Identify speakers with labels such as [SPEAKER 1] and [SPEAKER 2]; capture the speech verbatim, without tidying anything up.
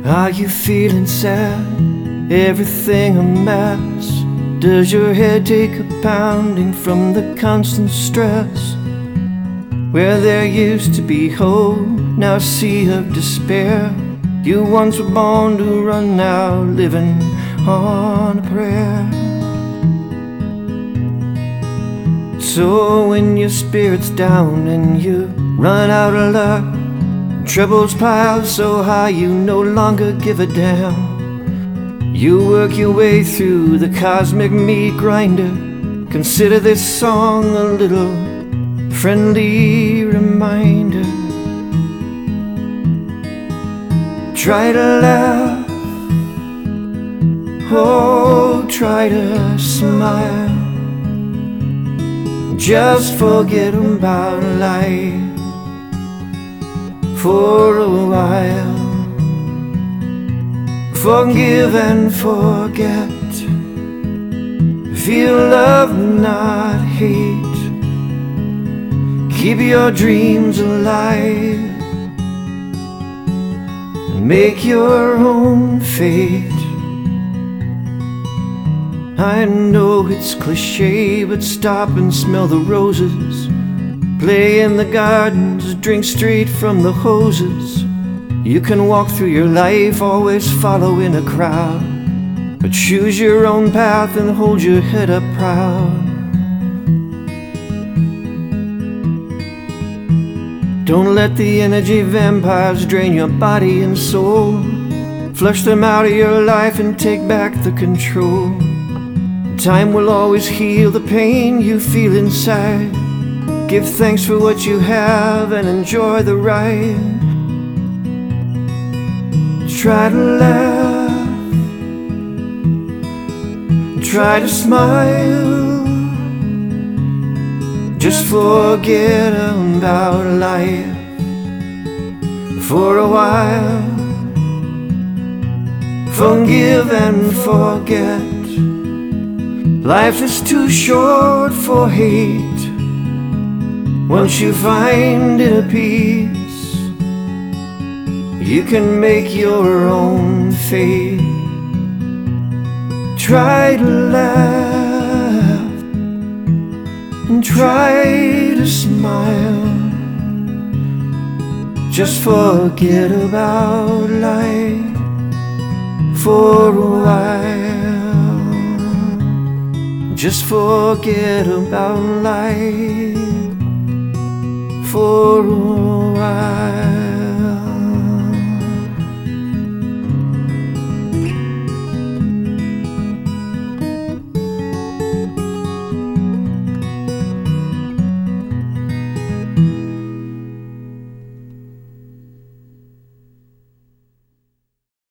[SPEAKER 1] Are you feeling sad? Everything a mess? Does your head take a pounding from the constant stress? Where there used to be hope, now a sea of despair. You once were born to run, now living on a prayer. So when your spirit's down and you run out of luck, troubles pile so high you no longer give a damn, you work your way through the cosmic meat grinder. Consider this song a little friendly reminder. Try to laugh, oh, try to smile. Just forget about life for a while. Forgive and forget. Feel love, not hate. Keep your dreams alive and make your own fate. I know it's cliche, but stop and smell the roses. Play in the gardens, drink straight from the hoses. You can walk through your life always following a crowd, but choose your own path and hold your head up proud. Don't let the energy vampires drain your body and soul. Flush them out of your life and take back the control. Time will always heal the pain you feel inside. Give thanks for what you have and enjoy the ride. Try to laugh, try to smile. Just forget about life for a while. Forgive and forget. Life is too short for hate. Once you find inner peace, you can make your own fate. Try to laugh and try to smile. Just forget about life for a while. Just forget about life for a while.